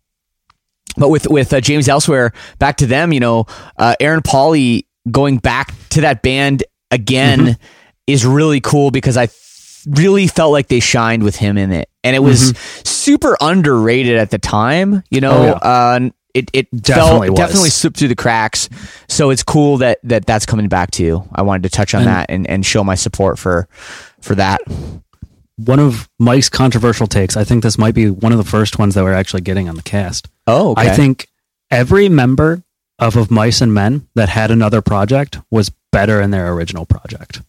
But with James Elsewhere, back to them, Aaron Pauley going back to that band again is really cool because I really felt like they shined with him in it, and it was super underrated at the time. It definitely slipped through the cracks. So it's cool that's coming back too. I wanted to touch on that and show my support for that. One of Mike's controversial takes, I think this might be one of the first ones that we're actually getting on the cast. Oh, okay. I think every member of Mice and Men that had another project was better in their original project.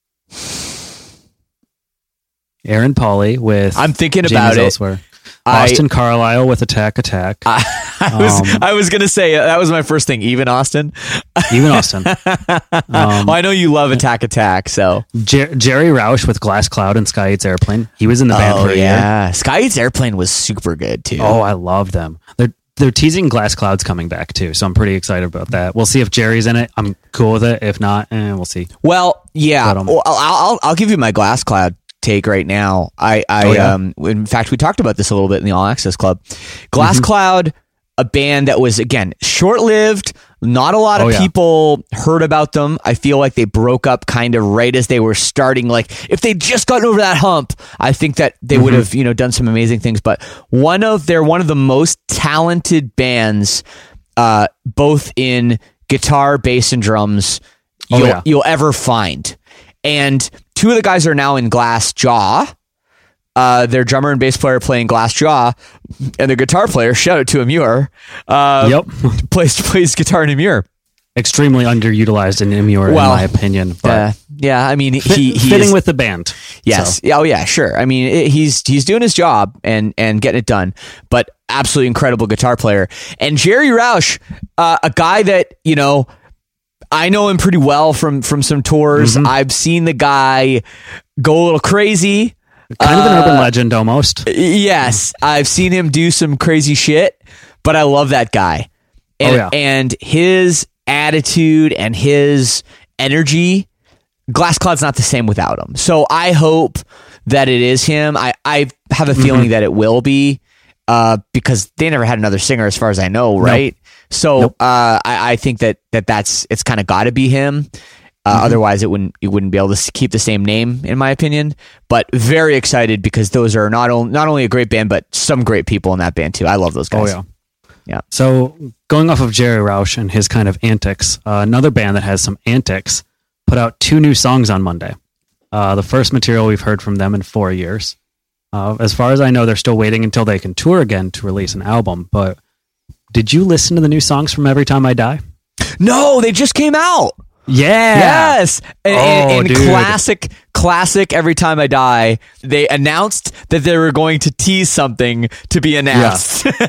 Aaron Pauley with I'm thinking James about Elsewhere. Austin Carlisle with Attack. I was going to say, that was my first thing. Even Austin. Well, I know you love Attack. So Jerry Roush with Glass Cloud and Sky Eats Airplane. He was in the band for a year. Sky Eats Airplane was super good too. Oh, I love them. They're teasing Glass Cloud's coming back too, so I'm pretty excited about that. We'll see if Jerry's in it. I'm cool with it. If not, we'll see. Well, yeah. But, I'll give you my Glass Cloud take right now. In fact, we talked about this a little bit in the All Access Club. Glass Cloud, a band that was, again, short-lived. Not a lot of people heard about them. I feel like they broke up kind of right as they were starting. Like, if they'd just gotten over that hump, I think that they would have, done some amazing things. But they're one of the most talented bands, both in guitar, bass, and drums you'll ever find. And two of the guys are now in Glass Jaw. Their drummer and bass player playing Glass Jaw, and the guitar player, shout out to Amur, plays guitar in Amur. Extremely underutilized in Amur, in my opinion. But I mean, he's fitting with the band. Yes. So. Oh yeah, sure. I mean, he's doing his job and getting it done. But absolutely incredible guitar player. And Jerry Roush, a guy that I know him pretty well from some tours. I've seen the guy go a little crazy. Kind of an urban legend almost. Yes. I've seen him do some crazy shit, but I love that guy. And his attitude and his energy, Glass Cloud's not the same without him. So I hope that it is him. I have a feeling that it will be, because they never had another singer as far as I know, right? Nope. So I think that's it's kind of got to be him. Otherwise, it wouldn't be able to keep the same name, in my opinion. But very excited because those are not only a great band, but some great people in that band too. I love those guys. Oh yeah. So going off of Jerry Roush and his kind of antics, another band that has some antics put out 2 new songs on Monday. The first material we've heard from them in 4 years. As far as I know, they're still waiting until they can tour again to release an album. But did you listen to the new songs from Every Time I Die? No, they just came out. Yeah. Yes. And dude. classic Every Time I Die, they announced that they were going to tease something to be announced. Yup.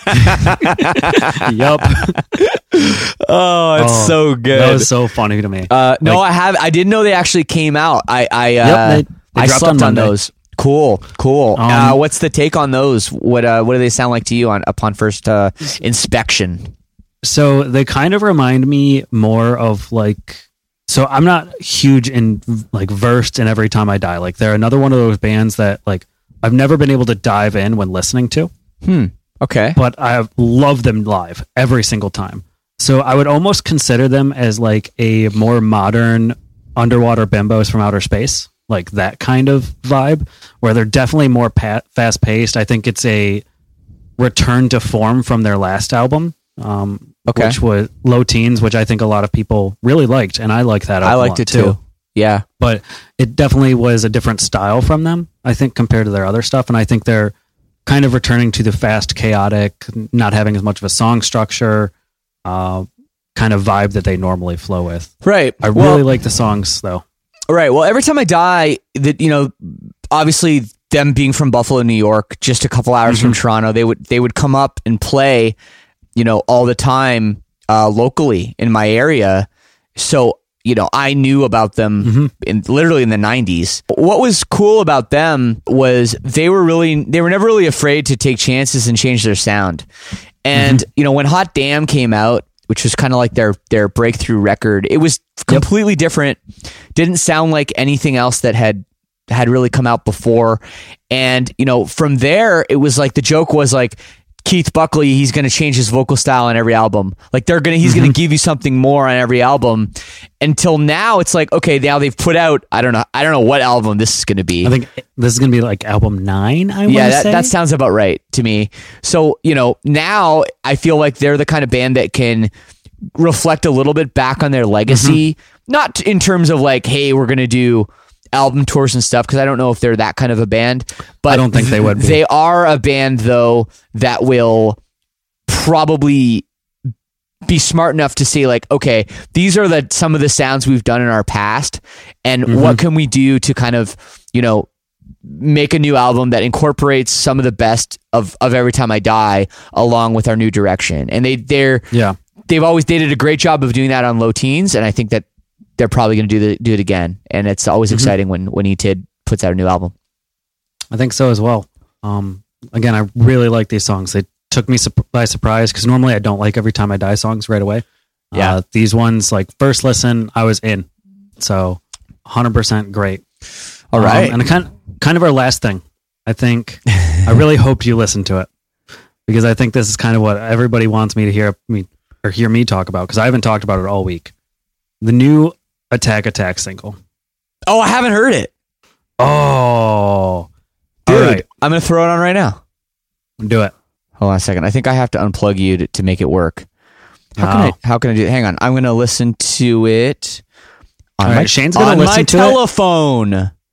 Oh, it's so good. That was so funny to me. No, I didn't know they actually came out. I they dropped slept on Monday. those. Cool. What's the take on those? What do they sound like to you upon first inspection? So they kind of remind me more of like, so I'm not huge in like versed in Every Time I Die. Like they're another one of those bands that like I've never been able to dive in when listening to. Okay. But I love them live every single time. So I would almost consider them as like a more modern Underwater Bimbos from Outer Space, like that kind of vibe, where they're definitely more fast paced. I think it's a return to form from their last album. Which was Low Teens, which I think a lot of people really liked, and I liked that. I liked it too. Yeah, but it definitely was a different style from them, I think, compared to their other stuff. And I think they're kind of returning to the fast, chaotic, not having as much of a song structure, kind of vibe that they normally flow with. Right. I really like the songs, though. Right. Well, Every Time I Die, that obviously them being from Buffalo, New York, just a couple hours from Toronto, they would come up and play, all the time locally in my area. So, I knew about them literally in the 90s. What was cool about them was they were never really afraid to take chances and change their sound. And, when Hot Damn came out, which was kind of like their breakthrough record, it was completely different. Didn't sound like anything else that had really come out before. And, from there, it was like the joke was like, Keith Buckley, he's going to change his vocal style on every album. Like he's going to give you something more on every album. Until now, it's like, okay, now they've put out, I don't know what album this is going to be. I think this is going to be like album 9. That sounds about right to me. So, now I feel like they're the kind of band that can reflect a little bit back on their legacy, not in terms of like, hey, we're going to do album tours and stuff, because I don't know if they're that kind of a band, but I don't think they would be. They are a band though that will probably be smart enough to say like, okay, these are some of the sounds we've done in our past, and what can we do to kind of make a new album that incorporates some of the best of Every Time I Die along with our new direction. And they did a great job of doing that on Low Teens, and I think that they're probably going to do it again. And it's always exciting when ETID puts out a new album. I think so as well. Again, I really like these songs. They took me by surprise, because normally I don't like Every Time I Die songs right away. Yeah. These ones, like first listen, I was in. So 100% great. All right. And kind of our last thing, I think, I really hope you listen to it, because I think this is kind of what everybody wants me to hear me talk about, because I haven't talked about it all week. The new Attack single. Oh, I haven't heard it. Oh, dude, all right. I'm going to throw it on right now. Do it. Hold on a second. I think I have to unplug you to make it work. How can I do it? Hang on. I'm going to listen to it on Shane's going to listen to telephone.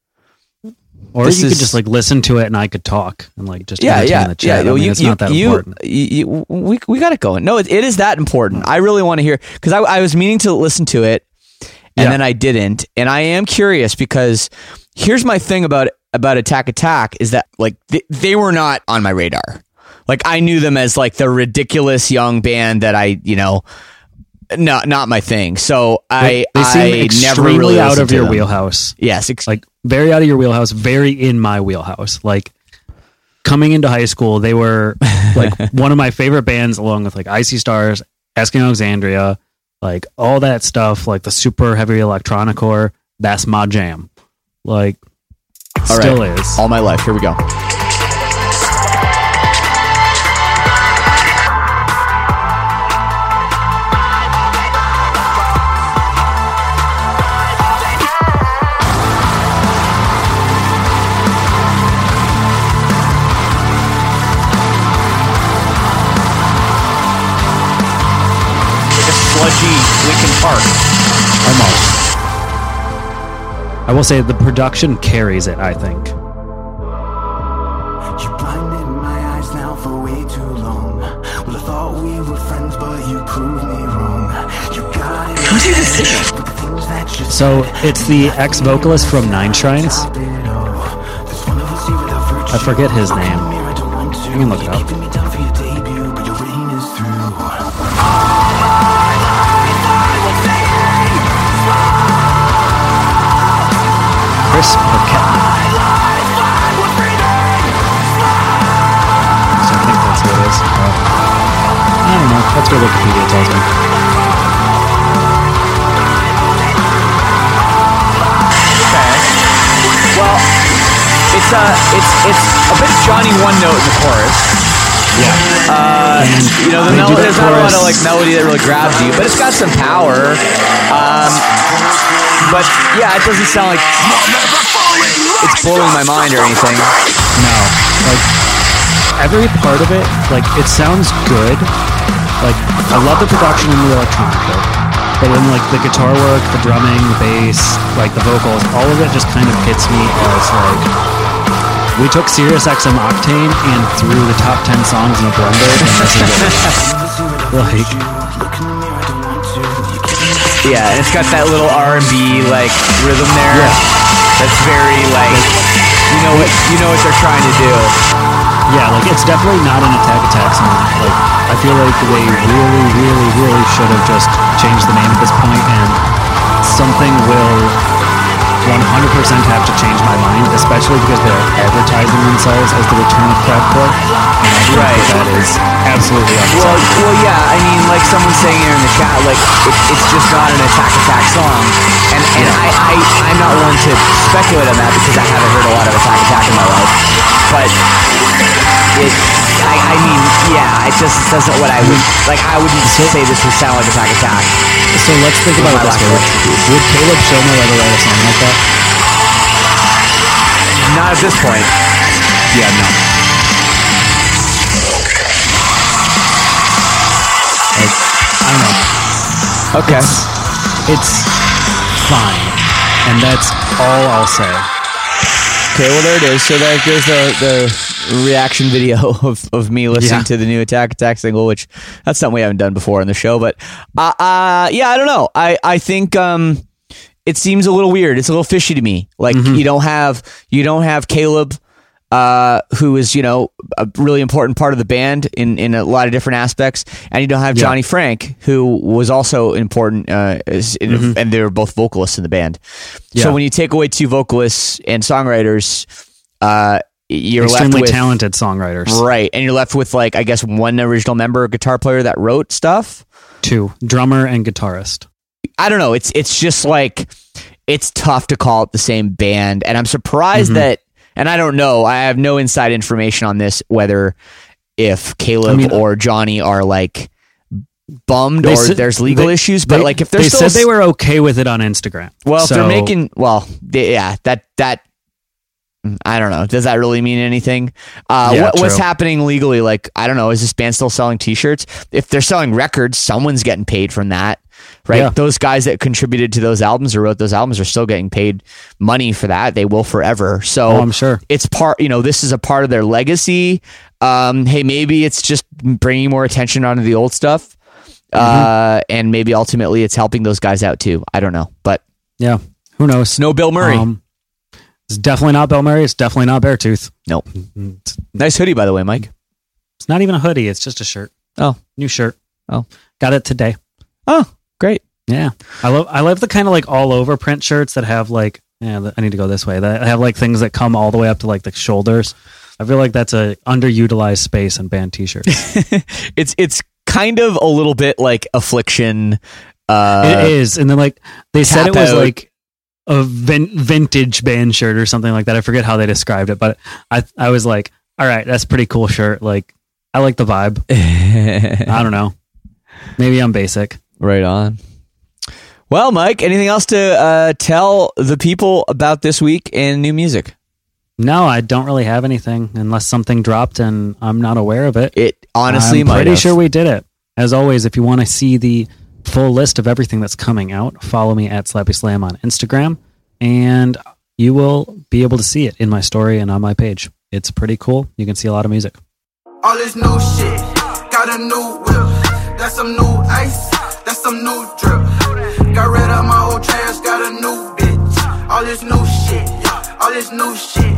Or you could just like listen to it and I could talk and like just entertain the chat. It's not that important. We got it going. No, it is that important. I really want to hear, because I was meaning to listen to it and then I didn't. And I am curious, because here's my thing about Attack is that like they were not on my radar. Like I knew them as like the ridiculous young band that not my thing. So they seem never really out of your wheelhouse. Yes, like very out of your wheelhouse, very in my wheelhouse. Like coming into high school, they were like one of my favorite bands, along with like Icy Stars, Asking Alexandria, like all that stuff, like the super heavy electronic core. That's my jam. Like still is. All my life. Here we go. Sludgy Linkin Park. Almost. I will say the production carries it, I think. You blinded my eyes now for way too long. Well, I thought we were So it's the ex-vocalist from Nine Shrines. I forget his name. You can look it up. Chris Paquette. So I think that's what it is. I don't know. That's what Wikipedia tells me. Okay. Well, it's a bit Johnny one note in the chorus. Yeah. There's not a lot of like melody that really grabs you, but it's got some power. But yeah, it doesn't sound like it's blowing my mind or anything. No, like every part of it, like it sounds good. Like I love the production in the electronic bit, but then like the guitar work, the drumming, the bass, like the vocals, all of it just kind of hits me as like we took Sirius XM Octane and threw the top 10 songs in a blender, and this is what it is. Like. Yeah, and it's got that little R&B like rhythm there. Yeah. That's very like you know what they're trying to do. Yeah, like it's definitely not an Attack song. Like I feel like they really should have just changed the name at this point, and something will 100% have to change my mind, especially because they're advertising themselves as the return of Crabcore. And I think that is absolutely unacceptable. Well, yeah, I mean, like someone's saying here in the chat, like it's just not an Attack song, and I'm not one to speculate on that because I haven't heard a lot of Attack in my life, but I mean, yeah, it just doesn't what I would like. I wouldn't say this would sound like Attack. So let's think about it this way. Would Caleb Shomel ever write a song like that? Not at this point. Yeah, no. Like, I don't know. Okay. It's fine. And that's all I'll say. Okay, well there it is. So there's the reaction video of me listening to the new Attack single, which that's something we haven't done before on the show. But yeah, I don't know. I think it seems a little weird. It's a little fishy to me. Like you don't have Caleb, who is a really important part of the band in a lot of different aspects, and you don't have Johnny Frank, who was also important, and they were both vocalists in the band. Yeah. So when you take away two vocalists and songwriters, you're extremely left with talented songwriters, right? And you're left with like I guess one original member, guitar player that wrote stuff, two drummer and guitarist. I don't know. It's just like it's tough to call it the same band, and I'm surprised that. And I don't know. I have no inside information on this, whether if Caleb or Johnny are like bummed or there's legal issues. But like if they said they were okay with it on Instagram. Well, if they're making that I don't know. Does that really mean anything? What's happening legally? Like I don't know. Is this band still selling T-shirts? If they're selling records, someone's getting paid from that. Right. Yeah. Those guys that contributed to those albums or wrote those albums are still getting paid money for that. They will forever. So I'm sure it's part, this is a part of their legacy. Hey, maybe it's just bringing more attention onto the old stuff. And maybe ultimately it's helping those guys out too. I don't know, but yeah, who knows? No Bill Murray. It's definitely not Bill Murray. It's definitely not Beartooth. Nope. Nice hoodie, by the way, Mike. It's not even a hoodie. It's just a shirt. Oh, new shirt. Oh, got it today. Oh, great. Yeah. I love the kind of like all over print shirts that have like, I need to go this way. That have like things that come all the way up to like the shoulders. I feel like that's a underutilized space in band t-shirts. It's kind of a little bit like Affliction. It is. And then like they said it was like a vintage band shirt or something like that. I forget how they described it, but I was like, all right, that's a pretty cool shirt. Like I like the vibe. I don't know. Maybe I'm basic. Right on. Well, Mike, anything else to tell the people about this week in new music? No, I don't really have anything unless something dropped and I'm not aware of it. It honestly I'm pretty sure we did it. As always, if you want to see the full list of everything that's coming out, follow me at Slappy Slam on Instagram, and you will be able to see it in my story and on my page. It's pretty cool. You can see a lot of music. All this new shit, got a new whip, that's some new ice, that's some new drip. Got rid of my old trans, got a new bitch. All this new shit, all this new shit.